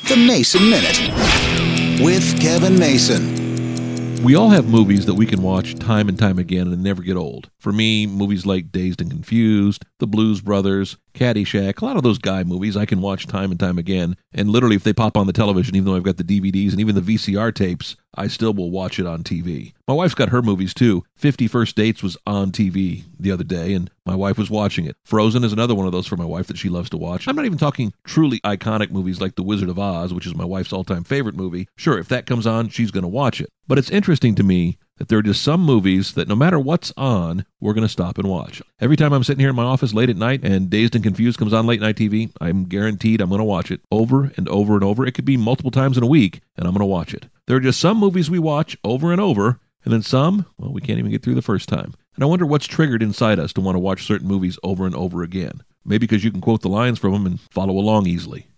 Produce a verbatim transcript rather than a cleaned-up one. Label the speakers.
Speaker 1: The Mason Minute with Kevin Mason.
Speaker 2: We all have movies that we can watch time and time again and never get old. For me, movies like Dazed and Confused, The Blues Brothers, Caddyshack, a lot of those guy movies I can watch time and time again. And literally, if they pop on the television, even though I've got the D V Ds and even the V C R tapes, I still will watch it on T V. My wife's got her movies too. fifty First Dates was on T V the other day, and my wife was watching it. Frozen is another one of those for my wife that she loves to watch. I'm not even talking truly iconic movies like The Wizard of Oz, which is my wife's all-time favorite movie. Sure, if that comes on, she's going to watch it. But it's interesting to me that there are just some movies that no matter what's on, we're going to stop and watch. Every time I'm sitting here in my office late at night and Dazed and Confused comes on late night T V, I'm guaranteed I'm going to watch it over and over and over. It could be multiple times in a week, and I'm going to watch it. There are just some movies we watch over and over, and then some, well, we can't even get through the first time. And I wonder what's triggered inside us to want to watch certain movies over and over again. Maybe because you can quote the lines from them and follow along easily.